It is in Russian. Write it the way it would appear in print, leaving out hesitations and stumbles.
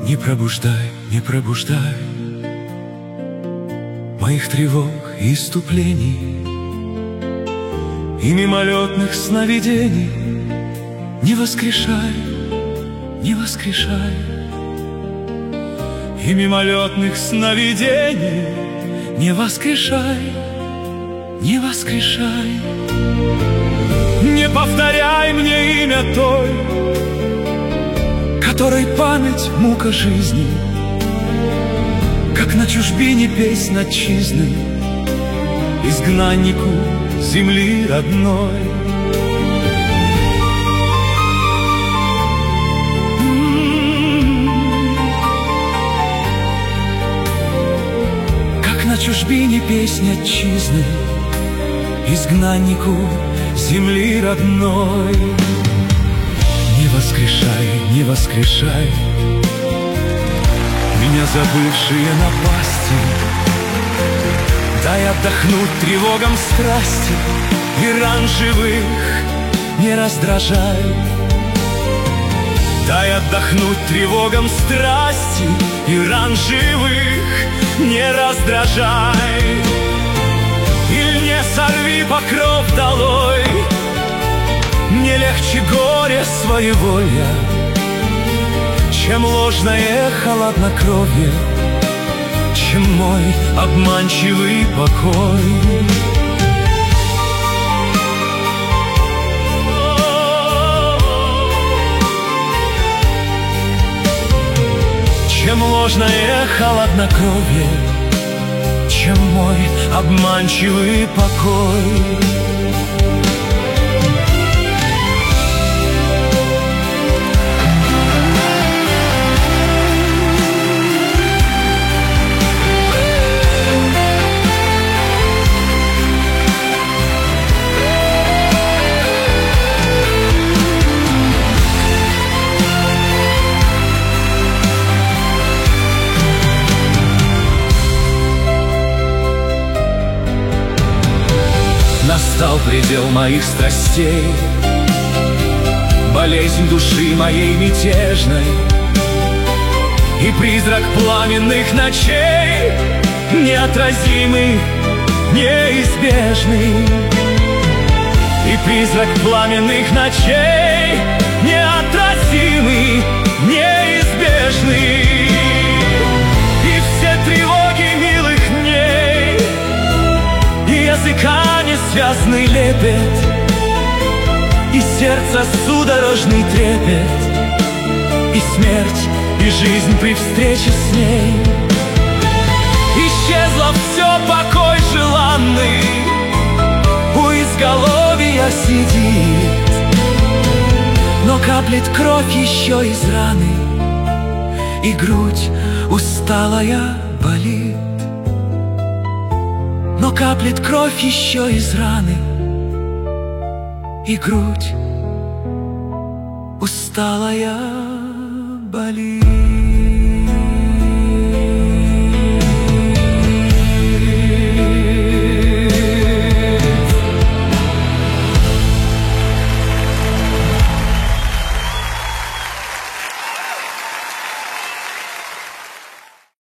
Не пробуждай, не пробуждай моих тревог и иступлений и мимолетных сновидений. Не воскрешай, не воскрешай, и мимолетных сновидений не воскрешай, не воскрешай. Не повторяй мне имя той, которой память мука жизни, как на чужбине песнь отчизны, изгнаннику земли родной. Как на чужбине песнь отчизны, изгнаннику земли родной. Не воскрешай, не воскрешай меня, забывшие напасти. Дай отдохнуть тревогам страсти, и ран живых не раздражай. Дай отдохнуть тревогам страсти, и ран живых не раздражай. Или не сорви покров долой, мне легче горе своеволья, чем ложное холоднокровие, чем мой обманчивый покой. Чем ложное холоднокровие, чем мой обманчивый покой. Настал предел моих страстей, болезнь души моей мятежной, и призрак пламенных ночей, неотразимый, неизбежный. И призрак пламенных ночей, неотразимый, неизбежный. И все тревоги милых дней, и языками связный лепет, и сердце судорожный трепет, и смерть, и жизнь при встрече с ней. Исчезло все, покой желанный у изголовья сидит, но каплет кровь еще из раны, и грудь усталая болит. Но каплет кровь еще из раны, и грудь усталая болит.